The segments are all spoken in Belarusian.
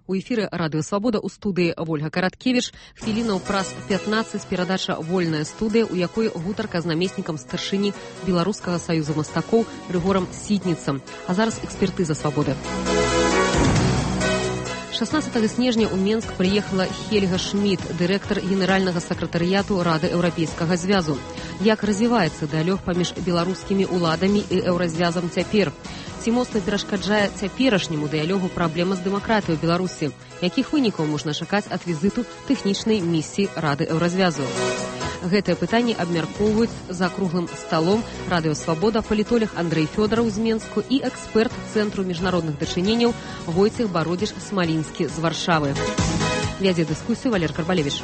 У эфіры радыёвабода ў студыі Вольга Караткевіч. Хвілінаў праз 15 перадача «Вольная студыя», у якой гутарка з намеснікам старшыні Беларускага саюза мастакоў Рыгорам Сітніцам. А зараз экспертыза свабоды. 16 снежня ў Менск прыехала Хельга Шмід, дырэктар генеральнага сакратарыяту Рады Еўрапейскага звязу. Як развіваецца дыялог паміж беларускімі ўладамі і еўразвязам цяпер? Ці моцна перашкаджае цяперашняму дыялогу праблема з дэмакратыяй у Беларусі? Якіх вынікаў можна чакаць ад візіту тэхнічнай місіі Рады Еўразвязу? Гэтае пытанне абмяркоўваюць за круглым сталом радыёвабода палітолог Андрэй Фёдараў з Менску і эксперт Цэнтру міжнародных дачыненняў Войцех Бародзіш-Смалінскі з Варшавы. Вядзе дыскусію Валер Карбалевіч.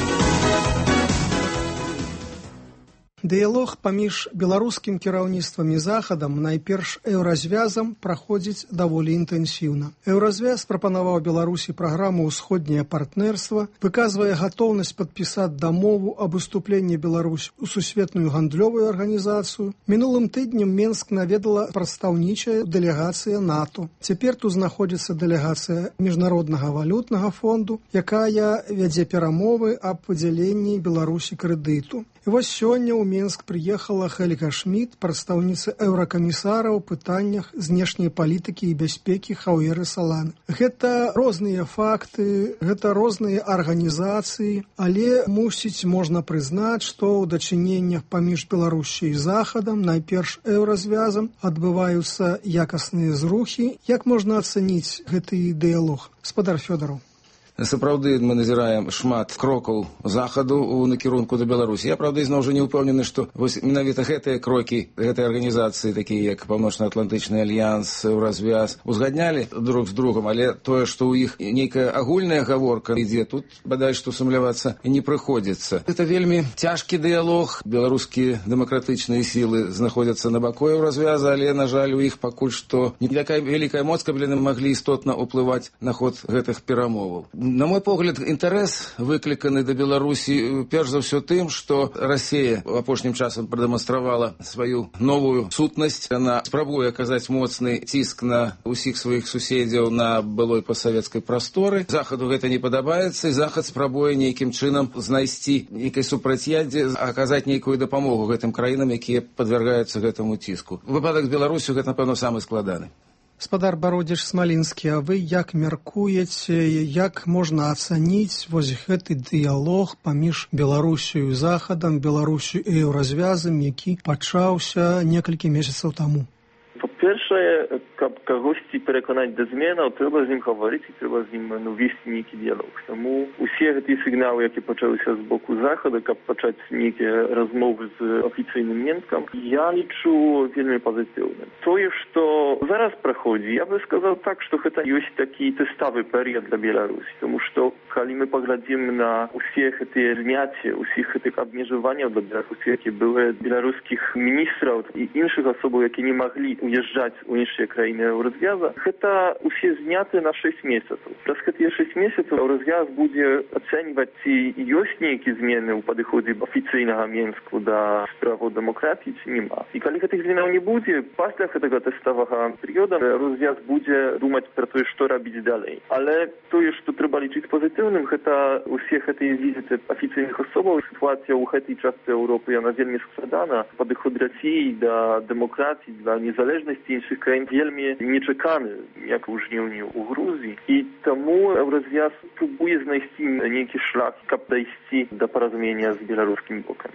Дыялог паміж беларускім кіраўніцтвам і захадам, найперш еўразвязам, праходзіць даволі інтэнсіўна. Еўразвяз прапанаваў Беларусі праграму «Усходняе партнерства», выказвае гатоўнасць падпісаць дамову аб уступленні Беларусь у сусветную гандлёвую арганізацыю. Мінулым тыднем Менск наведала прадстаўнічая дэлегацыя НАТО. Цяпер тут знаходзіцца дэлегацыя Міжнароднага валютнага фонду, якая вядзе перамовы аб выдзяленні Беларусі крэдыту. І вось сёння ў Менск прыехала Хельга Шмід, прадстаўніца еўракамісара ў пытаннях знешняй палітыкі і бяспекі Хаўеры Саланы. Гэта розныя факты, гэта розныя арганізацыі, але, мусіць, можна прызнаць, што ў дачыненнях паміж Беларусю і Захадам, найперш еўразвязам, адбываюцца якасныя зрухі. Як можна ацаніць гэты дыялог? Спадар Фёдараў. Сапраўды мы назіраем шмат крокаў захаду ў накірунку да Беларусі. Я, правда, ізноў жа не ўпэўнены, што вось менавіта гэтыя крокі, гэтыя арганізацыі, такія як Паўночна-Атлантычны альянс, Еўразвяз, узгаднялі друг з другом, але тое, што ў іх нейкая агульная гаворка ідзе, тут бадай што сумлявацца не прыходзіцца. Гэта вельмі цяжкі дыялог. Беларускія дэмакратычныя сілы знаходзяцца на баку Еўразвяза, але, на жаль, у іх пакуль што не такая вялікая моц, каб яны маглі істотна ўплываць на ход гэтых перамоваў. На мой погляд, інтарэс выкліканы да Беларусі перш за ўсё тым, што Расія апошнім часам прадэманстравала сваю новую сутнасць. Яна спрабуе аказаць моцны ціск на ўсіх сваіх суседзяў на былой пасавецкай прасторы. Захаду гэта не падабаецца, і Захад спрабуе нейкім чынам знайсці нейкай супрацьяддзе, аказаць нейкую дапамогу гэтым краінам, якія падвяргаюцца гэтаму ціску. Выпадак з Беларусю гэта, напэўна, самы складаны. Спадар Бародзіш-Смалінскі, а вы як мяркуеце, як можна ацаніць вось гэты дыялог паміж Беларусю і Захадам, Беларусю і еўразвязам, які пачаўся некалькі месяцаў таму? По-перше, каб кагосьці пераканаць да зменаў, трэба з ім гаварыць і трэба з ім весці нейкі дыялог. Таму усе гэтыя сігналы, які пачаліся з боку Захада, каб пачаць нейкія размовы з афіцыйным Менскам, я лічу вельмі пазітыўным. Тое, што зараз праходзі, я бы сказаў так, што гэта ёсць такі тэставы перыяд для Беларусі. Таму што, калі мы паглядзім на усе гэтыя зняцці, усіх гэтых абмежаванняў для Беларусі, які былі беларускіх міністраў і іншых асобаў, які не маглі уязджаць у іншыя краіны Еўразвяза, гэта усе зняты на 6 месяцаў. Праз гэтыя 6 месяцаў Еўразвяз будзе ацэньваць, ці ёсць нейкія змены ў падыходзе афіцыйнага Менску да справаў дэмакратыі, ці нема. І калі гэтых зменаў не будзе, пасля гэтага тэставага перыяда Еўразвяз будзе думаць пра тое, што рабіць далей. Але тое, што трэба лічыць пазітыўным, гэта усе гэтыя візіты афіцыйных асобаў. Сітуацыя ў гэтай частцы Еўропы, яна вельмі складана. Падыход Расіі да дэмакратыі, да незалежнасці іншых краін вельмі нечаканы, як у жніўні ў Грузіі. І таму Еўразвяз спрабуе знайсці нейкі шлях, каб дайсці да паразумення з беларускім бокам.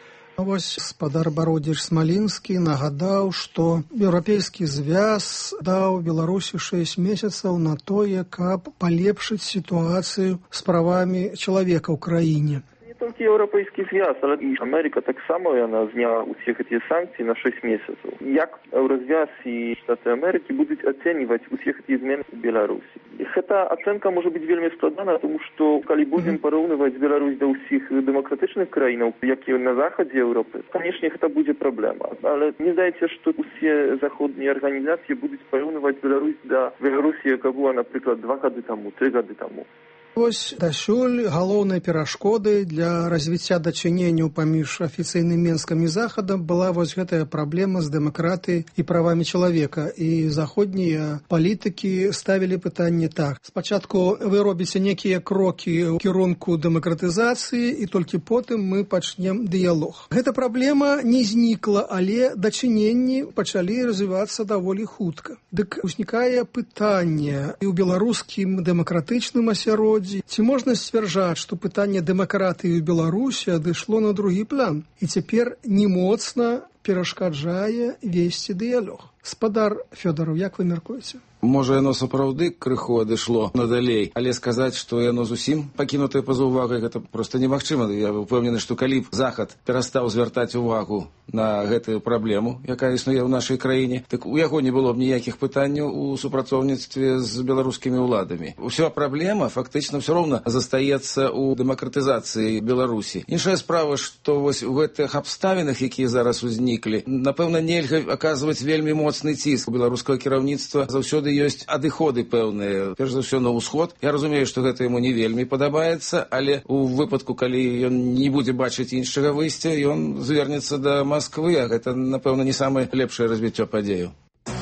Вось спадар Бародзіш-Смалінскі нагадаў, што Еўрапейскі звяз даў Беларусі 6 месяцаў на тое, каб палепшыць сітуацыю з правамі чалавека ў краіне. Толькі Еўрапейскі звяз, але і Амерыка таксама яна зняла усе гэтыя санкцыі на 6 месяцаў. Як Еўразвяз і Штаты Амерыкі будуць ацэньваць усе гэтыя змены ў Беларусі? І гэта ацэнка можа быць вельмі складана, тому што калі будзем параўнываць Беларусь да ўсіх дэмакратычных краінаў, якія на захадзе Еўропы, канешне, гэта будзе праблема. Але мне здаецца, што усе заходнія арганізацыі будуць параўнываць Беларусь да Беларусі, яка була, напрыклад, 2 гады таму, 3 гады таму. Вось дасюль галоўнай перашкодай для развіцця дачыненняў паміж афіцыйным Менскам і Захадам была вось гэтая праблема з дэмакратыяй і правамі чалавека. І заходнія палітыкі ставілі пытанне так. Спачатку вы робіце некія крокі ў кірунку дэмакратызацыі, і толькі потым мы пачнем дыялог. Гэта праблема не знікла, але дачыненні пачалі развівацца даволі хутка. Дык узнікае пытанне і ў беларускім дэмакратычным асяроддзі. Ці можна сцвярджаць, што пытанне дэмакратыі ў Беларусі адышло на другі план і цяпер не моцна перашкаджае весці дыялог? Спадар Фёдараў, як вы мяркуеце? Можа, яно сапраўды крыху адышло надалей, але сказаць, што яно зусім пакінутае па-за ўвагай, гэта проста немагчыма. Я ўпэўнены, што калі б Захад перастаў звяртаць увагу на гэтую праблему, якая існуе ў нашай краіне, так у яго не было б ніякіх пытанняў у супрацоўніцтве з беларускімі ўладамі. Уся праблема фактычна ўсё роўна застаецца ў дэмакратызацыі Беларусі. Іншая справа, што вось у гэтых абставінах, якія зараз узніклі, напэўна, нельга аказваць вельмі моцны ціск. У беларускага кіраўніцтва заўсёды ёсць адыходы пэўныя, перш за ўсё на ўсход. Я разумею, што гэта яму не вельмі падабаецца, але у выпадку, калі ён не будзе бачыць іншага выйсця, ён звернецца да Масквы, а гэта, напэўна, не самае лепшае развіццё падзеяў.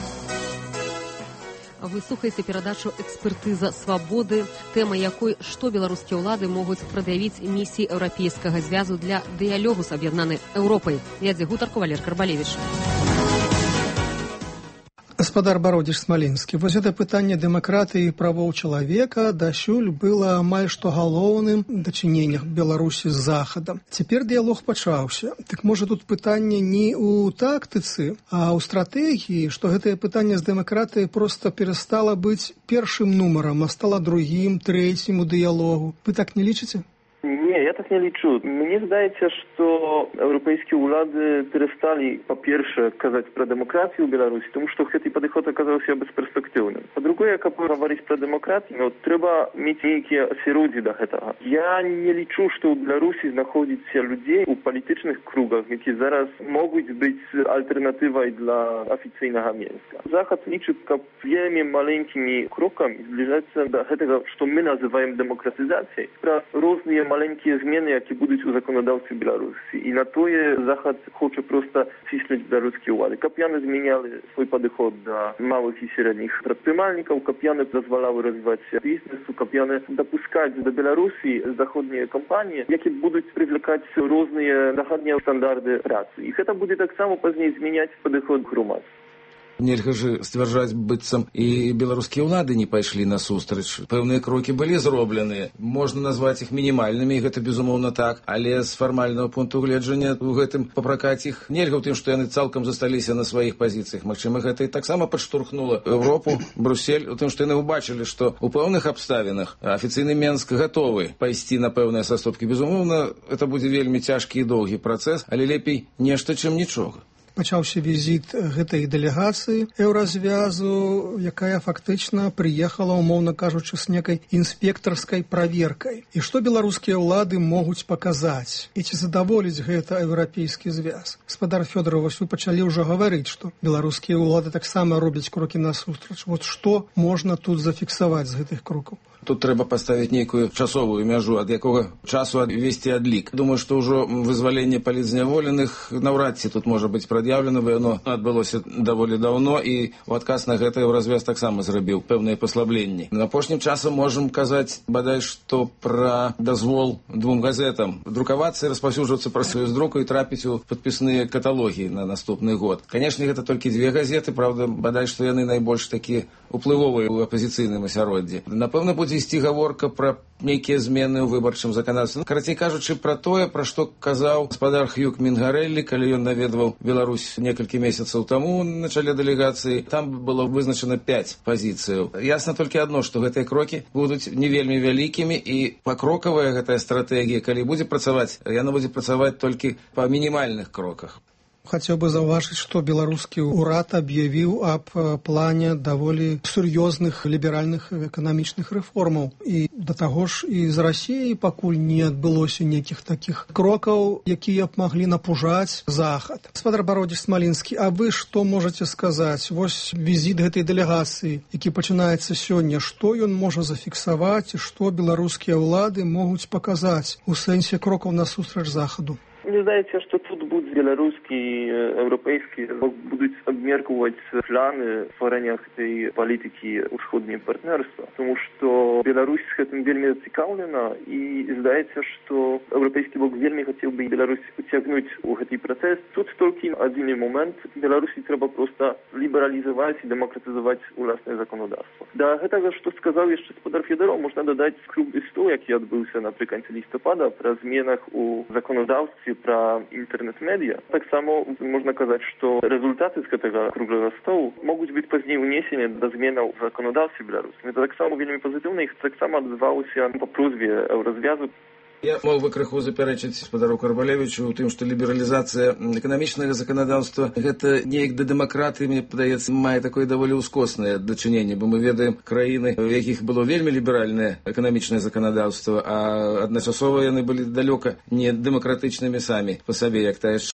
Вы слухаеце перадачу «Экспертыза свабоды», тэма якой «Што беларускія ўлады могуць прад'явіць місіі Еўрапейскага звязу для дыялогу з аб'яднанай Еўропай». Вядзе гутарку Валер Карбалевіч. Гаспадар Бародзіч Смалінскі, вось гэта пытанне дэмакратыі і правоў чалавека дасюль было амаль што галоўным дачыненнях Беларусі з Захадам. Цяпер дыялог пачаўся. Так можа тут пытанне не ў тактыцы, а ў стратэгіі, што гэтае пытанне з дэмакратыяй проста перастала быць першым нумарам, а стала другім, трэцім у дыялогу. Вы так не лічыце? Nie, ja tak nie liczę. Mnie zdaje się, że europejskie władze przestali po pierwsze kazać pro demokrację w Białorusi, тому что этот подход оказался się bezperspektywnym. Po drugie, jak говорить про demokrację, no trzeba mieć jakieś środki do tego. Ja nie liczę, że w Białorusi znajduje się ludzie w politycznych krugach, jakie zaraz mogą być alternatywą dla oficjalnego Mińska. Zachód liczy wielmi maleńkimi krokami zbliżać się do tego, co my nazywamy demokratyzacją. Różne maleńkie zmiany, jakie będą u zakonodawcy Białorusi. I na to Zachód chce prosto cisnąć białoruskie władze. Kapiany zmieniali swój podchod do małych i średnich przedsiębiorców, kapiany pozwalały rozwijać się biznesu, kapiany dopuszczać do Białorusi zachodnie kompanie, jakie będą przywlekać różne zachodnie standardy pracy. I to będzie tak samo później zmieniać podchod gromadztwa. Нельга ж сцвярджаць, быццам і беларускія ўлады не пайшлі насустрач. Пэўныя крокі былі зробленыя. Можна назваць іх мінімальнымі, і гэта безумоўна так, але з фармальнага пункту гледжання у гэтым папракаць іх нельга ў тым, што яны цалкам засталіся на сваіх пазіцыях. Магчыма, гэта і таксама падштурхнула Еўропу, Брюссель, у тым, што яны ўбачылі, што ў пэўных абставінах афіцыйны Менск гатовы пайсці на пэўныя саступкі. Безумоўна, это будзе вельмі цяжкі і доўгі працэс, але лепей нешта, чым нічога. Пачаўся візіт гэтай дэлегацыі Еўразвязу, якая фактычна прыехала, умоўна кажучы, з некай інспектарскай праверкай. І што беларускія ўлады могуць паказаць? І ці задаволіць гэта еўрапейскі звяз? Гаспадар Фёдараў, вы пачалі ўжо гаварыць, што беларускія ўлады таксама робяць крокі насустрач. Вот што можна тут зафіксаваць з гэтых крокаў? Тут трэба паставіць нейкую часовую мяжу, ад якога часу весці адлік. Думаю, што ўжо вызваленне палітзняволеных наўрад ці тут можа быць прад'яўлена, бо яно адбылося даволі даўно, і ў адказ на гэта Еўразвяз таксама зрабіў пэўныя паслабленні. На апошнім часам можам казаць, бадай, што пра дазвол 2 газетам друкавацца і распаўсюджвацца праз сваю друку і трапіць у падпісныя каталогі на наступны год. Канешне, гэта толькі 2 газеты, правда, бадай, што яны найбольш такі уплывовыя ў апазіцыйным асяроддзі. Напэўна, будзе ісці гаворка пра нейкія змены ў выбарчым заканадаўстве. Карацей кажучы, пра тое, пра што казаў гаспадар Хьюг Мінгарэллі, калі ён наведваў Беларусь некалькі месяцаў таму на чале дэлегацыі. Там было вызначана 5 пазіцыяў. Ясна толькі адно, што гэтыя крокі будуць не вельмі вялікімі, і пакрокавая гэтая стратэгія, калі будзе працаваць, яна будзе працаваць толькі па мінімальных кроках. Хацеў бы заўважыць, што беларускі ўрад аб'явіў аб плане даволі сур'ёзных ліберальных эканамічных рэформаў. І да таго ж і з Расіяй пакуль не адбылося нейкіх такіх крокаў, якія б маглі напужаць Захад. Гаспадар Бародзіч Смалінскі, а вы што можаце сказаць? Вось візіт гэтай дэлегацыі, які пачынаецца сёння, што ён можа зафіксаваць і што беларускія ўлады могуць паказаць у сэнсе крокаў насустрач Захаду? Мне здаецца, што тут будуць беларускі і еўрапейскі будуць абмеркаваць планы стварэння гэтай палітыкі ўсходняе партнерства, тому што Беларусь з гэтым вельмі зацікаўлена і здаецца, што еўрапейскі бок вельмі хацеў бы Беларусь уцягнуць у гэты працэс. Тут толькі адзіны момент. Беларусі трэба проста лібералізаваць і дэмакратызаваць уласнае заканодаўства. Да гэтага, што сказаў яшчэ гаспадар Федаров, можна дадаць круглы стол, які адбыўся напрыканцы лістапада пра зменах у заканодаўстве пра інтэрнэт-медыя. Таксама можна казаць, што рэзультаты з гэтага круглага столу могуць быць пазней унесены да зменаў у заканодаўстве беларускім. Это таксама вельмі пазітыўна, іх таксама адбывалася па просьбе еўразвязу. Я мог бы крыху запярэчыць гаспадару Карбалевічу ў тым, што лібералізацыя эканамічнага заканадаўства гэта неяк да дэмакратыі, мне падаецца, мае такое даволі ўскоснае дачыненне, бо мы ведаем краіны, у якіх было вельмі ліберальнае эканамічнае заканадаўства, а адначасова яны былі далёка не дэмакратычнымі самі па сабе, як тая